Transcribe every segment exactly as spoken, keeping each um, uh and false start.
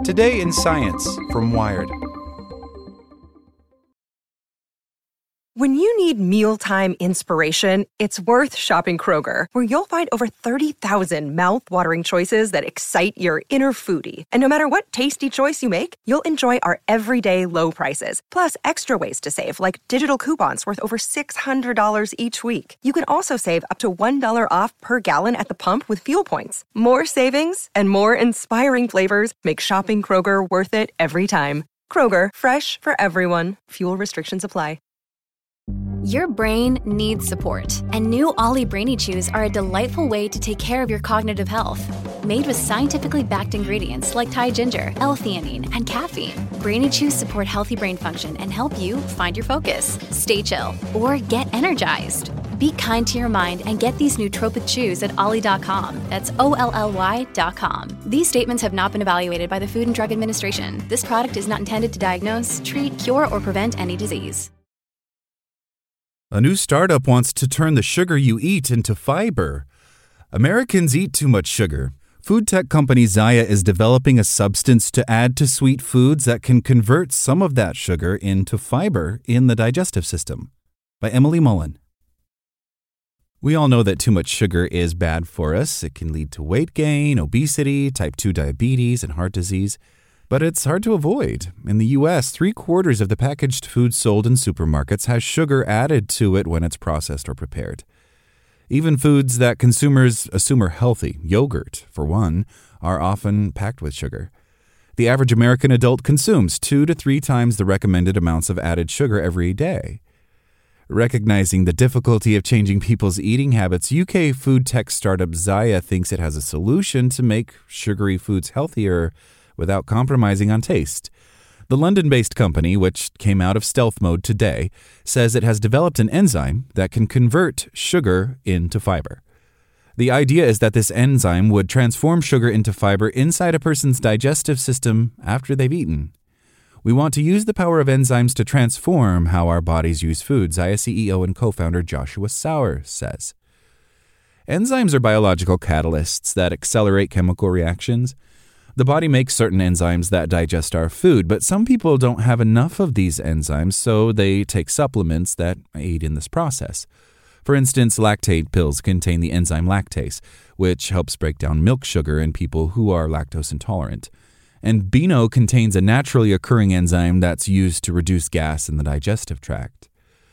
Today in Science from Wired. When you need mealtime inspiration, it's worth shopping Kroger, where you'll find over thirty thousand mouth-watering choices that excite your inner foodie. And no matter what tasty choice you make, you'll enjoy our everyday low prices, plus extra ways to save, like digital coupons worth over six hundred dollars each week. You can also save up to one dollar off per gallon at the pump with fuel points. More savings and more inspiring flavors make shopping Kroger worth it every time. Kroger, fresh for everyone. Fuel restrictions apply. Your brain needs support, and new Ollie Brainy Chews are a delightful way to take care of your cognitive health. Made with scientifically backed ingredients like Thai ginger, L-theanine, and caffeine, Brainy Chews support healthy brain function and help you find your focus, stay chill, or get energized. Be kind to your mind and get these nootropic chews at ollie dot com. That's O L L Y dot com. These statements have not been evaluated by the Food and Drug Administration. This product is not intended to diagnose, treat, cure, or prevent any disease. A new startup wants to turn the sugar you eat into fiber. Americans eat too much sugar. Food tech company Zaya is developing a substance to add to sweet foods that can convert some of that sugar into fiber in the digestive system. By Emily Mullen. We all know that too much sugar is bad for us. It can lead to weight gain, obesity, type two diabetes, and heart disease. But it's hard to avoid. In the U S, three quarters of the packaged food sold in supermarkets has sugar added to it when it's processed or prepared. Even foods that consumers assume are healthy, yogurt, for one, are often packed with sugar. The average American adult consumes two to three times the recommended amounts of added sugar every day. Recognizing the difficulty of changing people's eating habits, U K food tech startup Zaya thinks it has a solution to make sugary foods healthier without compromising on taste. The London-based company, which came out of stealth mode today, says it has developed an enzyme that can convert sugar into fiber. The idea is that this enzyme would transform sugar into fiber inside a person's digestive system after they've eaten. We want to use the power of enzymes to transform how our bodies use food, Zaya C E O and co-founder Joshua Sauer says. Enzymes are biological catalysts that accelerate chemical reactions. The body makes certain enzymes that digest our food, but some people don't have enough of these enzymes, so they take supplements that aid in this process. For instance, lactate pills contain the enzyme lactase, which helps break down milk sugar in people who are lactose intolerant. And Beano contains a naturally occurring enzyme that's used to reduce gas in the digestive tract.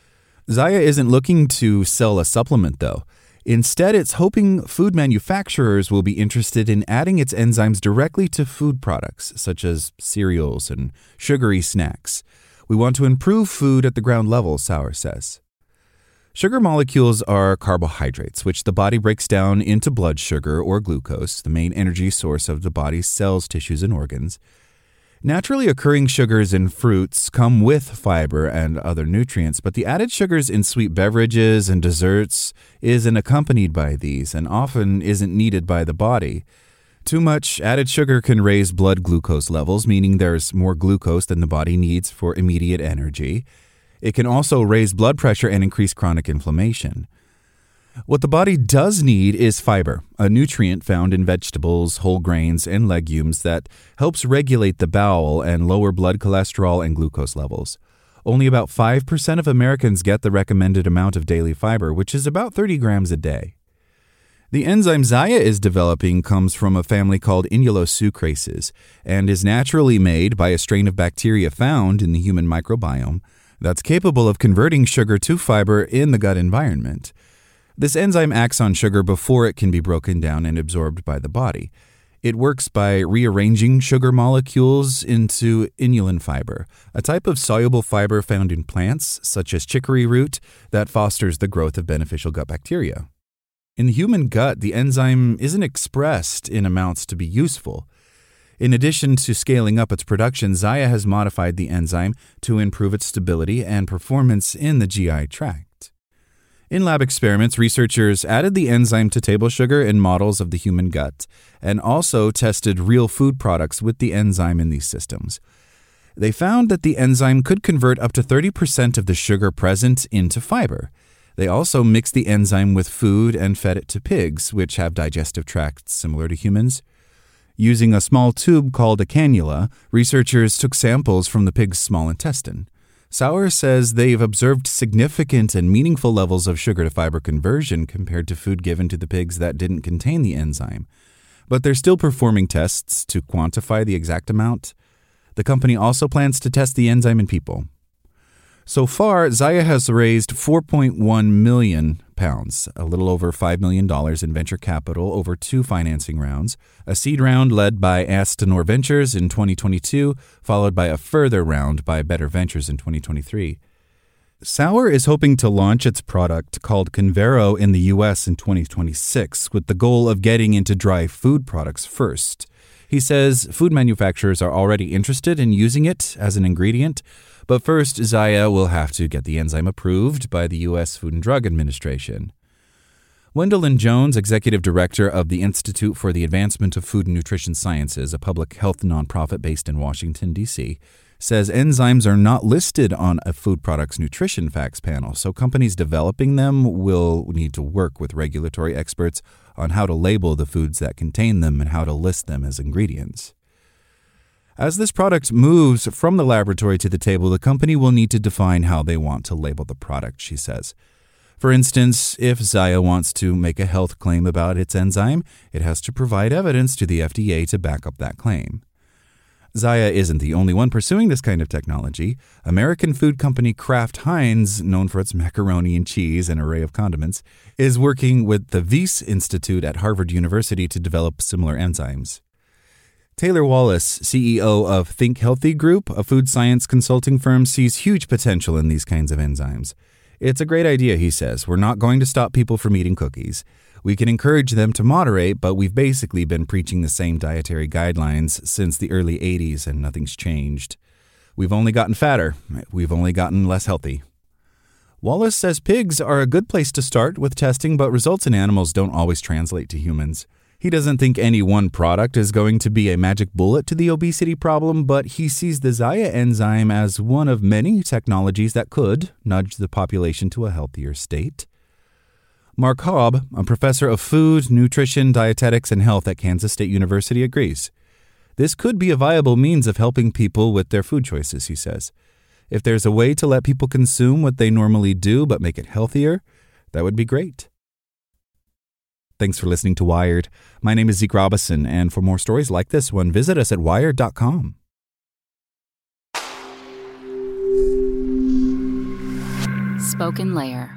Zaya isn't looking to sell a supplement, though. Instead, it's hoping food manufacturers will be interested in adding its enzymes directly to food products, such as cereals and sugary snacks. We want to improve food at the ground level, Sauer says. Sugar molecules are carbohydrates, which the body breaks down into blood sugar or glucose, the main energy source of the body's cells, tissues, and organs. Naturally occurring sugars in fruits come with fiber and other nutrients, but the added sugars in sweet beverages and desserts isn't accompanied by these and often isn't needed by the body. Too much added sugar can raise blood glucose levels, meaning there's more glucose than the body needs for immediate energy. It can also raise blood pressure and increase chronic inflammation. What the body does need is fiber, a nutrient found in vegetables, whole grains, and legumes that helps regulate the bowel and lower blood cholesterol and glucose levels. Only about five percent of Americans get the recommended amount of daily fiber, which is about thirty grams a day. The enzyme Zaya is developing comes from a family called inulosucrases and is naturally made by a strain of bacteria found in the human microbiome that's capable of converting sugar to fiber in the gut environment. This enzyme acts on sugar before it can be broken down and absorbed by the body. It works by rearranging sugar molecules into inulin fiber, a type of soluble fiber found in plants, such as chicory root, that fosters the growth of beneficial gut bacteria. In the human gut, the enzyme isn't expressed in amounts to be useful. In addition to scaling up its production, Zaya has modified the enzyme to improve its stability and performance in the G I tract. In lab experiments, researchers added the enzyme to table sugar in models of the human gut and also tested real food products with the enzyme in these systems. They found that the enzyme could convert up to thirty percent of the sugar present into fiber. They also mixed the enzyme with food and fed it to pigs, which have digestive tracts similar to humans. Using a small tube called a cannula, researchers took samples from the pig's small intestine. Sauer says they've observed significant and meaningful levels of sugar-to-fiber conversion compared to food given to the pigs that didn't contain the enzyme. But they're still performing tests to quantify the exact amount. The company also plans to test the enzyme in people. So far, Zaya has raised four point one million pounds, a little over five million dollars in venture capital over two financing rounds, a seed round led by Astonor Ventures in twenty twenty-two, followed by a further round by Better Ventures in twenty twenty-three. Sauer is hoping to launch its product called Convero in the U S in twenty twenty-six, with the goal of getting into dry food products first. He says food manufacturers are already interested in using it as an ingredient, but first Zaya will have to get the enzyme approved by the U S Food and Drug Administration. Wendelin Jones, executive director of the Institute for the Advancement of Food and Nutrition Sciences, a public health nonprofit based in Washington, D C, says enzymes are not listed on a food products nutrition facts panel, so companies developing them will need to work with regulatory experts on how to label the foods that contain them and how to list them as ingredients. As this product moves from the laboratory to the table, the company will need to define how they want to label the product, she says. For instance, if Zaya wants to make a health claim about its enzyme, it has to provide evidence to the F D A to back up that claim. Zaya isn't the only one pursuing this kind of technology. American food company Kraft Heinz, known for its macaroni and cheese and array of condiments, is working with the Wyss Institute at Harvard University to develop similar enzymes. Taylor Wallace, C E O of Think Healthy Group, a food science consulting firm, sees huge potential in these kinds of enzymes. It's a great idea, he says. We're not going to stop people from eating cookies. We can encourage them to moderate, but we've basically been preaching the same dietary guidelines since the early eighties and nothing's changed. We've only gotten fatter. We've only gotten less healthy. Wallace says pigs are a good place to start with testing, but results in animals don't always translate to humans. He doesn't think any one product is going to be a magic bullet to the obesity problem, but he sees the Zaya enzyme as one of many technologies that could nudge the population to a healthier state. Mark Hobb, a professor of food, nutrition, dietetics, and health at Kansas State University, agrees. This could be a viable means of helping people with their food choices, he says. If there's a way to let people consume what they normally do but make it healthier, that would be great. Thanks for listening to Wired. My name is Zeke Robison, and for more stories like this one, visit us at wired dot com. Spoken Layer.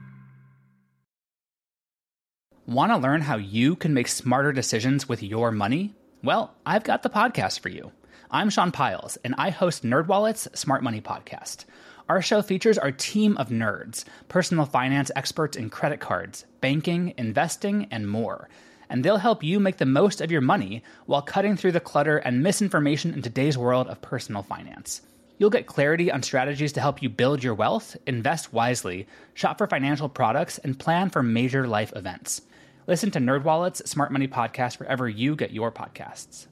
Want to learn how you can make smarter decisions with your money? Well, I've got the podcast for you. I'm Sean Piles, and I host NerdWallet's Smart Money Podcast. Our show features our team of nerds, personal finance experts in credit cards, banking, investing, and more. And they'll help you make the most of your money while cutting through the clutter and misinformation in today's world of personal finance. You'll get clarity on strategies to help you build your wealth, invest wisely, shop for financial products, and plan for major life events. Listen to NerdWallet's Smart Money Podcast wherever you get your podcasts.